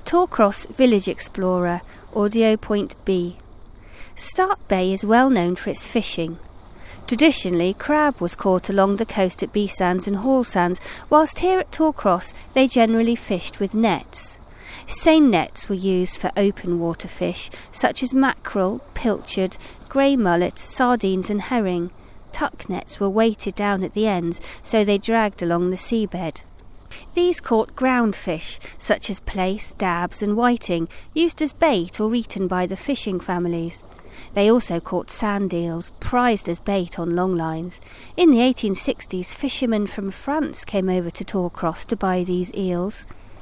Torcross Village Explorer, Audio Point B. Start Bay is well known for its fishing. Traditionally, crab was caught along the coast at B Sands and Hall Sands, whilst here at Torcross they generally fished with nets. Seine nets were used for open water fish, such as mackerel, pilchard, grey mullet, sardines and herring. Tuck nets were weighted down at the ends, so they dragged along the seabed. These caught ground fish, such as plaice, dabs and whiting, used as bait or eaten by the fishing families. They also caught sand eels, prized as bait on long lines. In the 1860s, fishermen from France came over to Torcross to buy these eels.